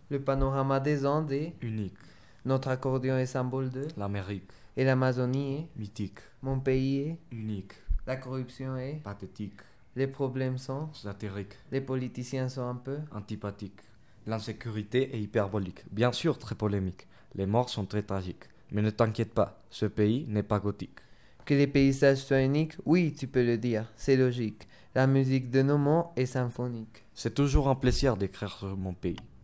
Le panorama des Andes est unique. notre accordéon est symbole de L'Amérique, et l'Amazonie est mythique. mon pays est Unique, la corruption est pathétique. les problèmes sont Satirique, les politiciens sont un peu antipathique. L'insécurité est hyperbolique, bien sûr très polémique. Les morts sont très tragiques. Mais ne t'inquiète pas, ce pays n'est pas gothique. que les paysages soient uniques, oui, tu peux le dire, c'est logique. La musique de nos mots est symphonique. C'est toujours un plaisir d'écrire sur mon pays.